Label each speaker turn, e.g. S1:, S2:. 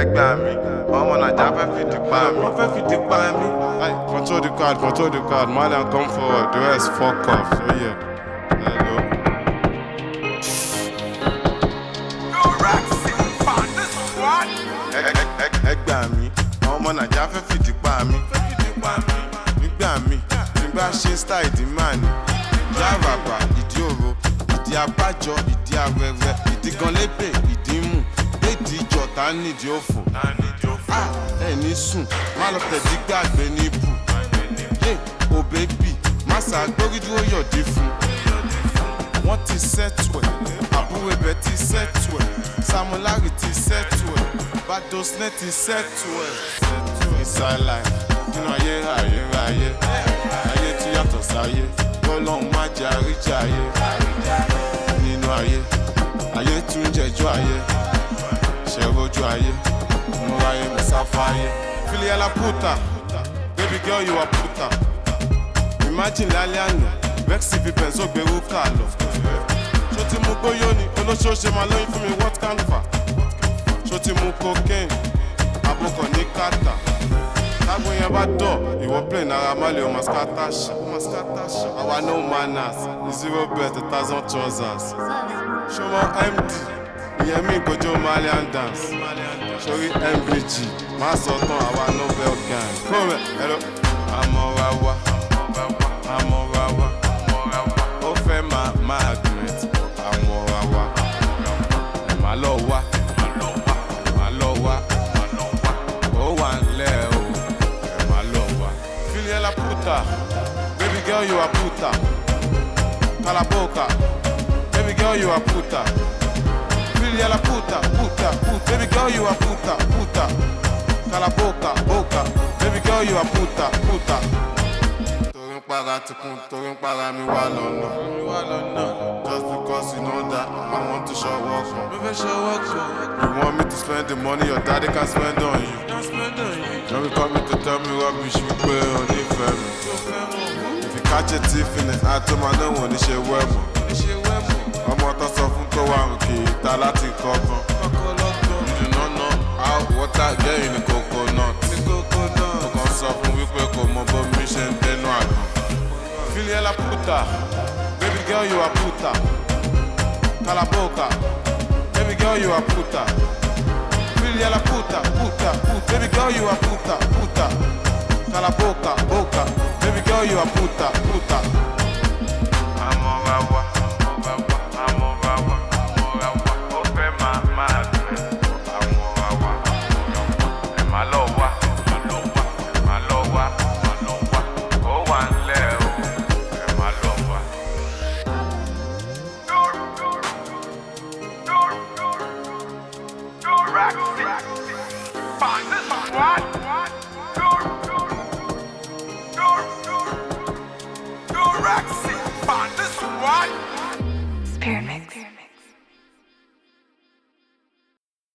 S1: gbà mí, ọmọ Naija fẹ́ fi di pa mí. Wọ́n fẹ́ fi di pa mí.
S2: Control the card, Malian come forward, the rest fuck off, so yeah. Hello.
S1: Ẹ gbà mí, ọmọ Naija fẹ́ fi di pa mí. Nígbà mí, tí n bá ṣe style ìdí máa ní. Ìdí àràbà, ìdí òro, ìdí abájọ, ìdí arẹrẹ, ìdí gan lébè, ìdí mù, ìdí ìjọta nídìí òfò. Ẹni sùn, má lọ tẹ̀dí gbàgbé ní ibù. O bébì, má ṣàgbórí dúró yọ̀dí fún. Wọ́n ti sẹ́tù ẹ̀, àbúrò ibẹ̀ ti sẹ́tù ẹ̀, Samolari ti sẹ́tù ẹ̀, Badosnet ti sẹ́tù ẹ̀. Inside life, nínú ayé ayé tí yàtọ̀ sáyé, Ọlọ́run má jẹ́ àríjà ayé. Nínú ayé tún jẹjọ́ ayé, ṣe rojú ayé, múra ayé mi sáfá ayé. Filiya la puta, baby girl you are puta. Imagine lálẹ́ àná, Vexy fi Benzo gbèrú kà lọ. Ṣó ti mú gbóyó ni, olóṣooṣe máa lóyún fún mi what can fà? Ṣó ti mú cocaine, àbúkọ̀ ní kàtà. Tágbó yẹn bá dọ̀, ìwọ play Naira Marley o mascatash. Àwa no manners, 0 belt 1,000 trousers. Ṣó mọ MD, ìyẹn mi ìgbójó Malian dance. Sórí MVG, má sọ tán àwa Nobel gang. Kúrò hello. Àmọ́ra wa, ó fẹ́ máa magnet. Àmọ́ra wa, ẹ̀ má lọ wá, ó wà ńlẹ̀ o, ẹ̀ má lọ wá. Filiya la puta, baby girl you are puta. Calaboca, baby girl you are puta. Filiya la puta, baby girl you are puta. Calaboca, baby girl you are puta. Torí ń para tikun, torí ń para mi wá lọ́nà. Just because you know that I want to show up. You want me to spend the money your daddy can spend on you. Don't be coming to tell me rubbish wípé o nífẹ̀ẹ́ mi. If you catch a thief in the act, ó máa náà wọ́n ní ṣe wẹ́mọ̀. Ọmọ tó sọ fún tó wà rùn kì í ta láti kọ́gbọ́n. You do not know how water get in the coconut. Mo kàn sọ fún wípé kò mọ bó mi ṣe ń dénú àgbọn. Filiya la puta, baby girl you are puta. Calaboca, baby girl you are puta. Filiya la puta, baby girl you are puta. Calaboca, baby girl you are puta. Àmọ́ra wa, ó fẹ́ máa magnet. Àmọ́ra wa, ẹ̀ má lọ wá, ó wà ńlẹ̀ o, ẹ̀ má lọ wá.
S3: Pyramid.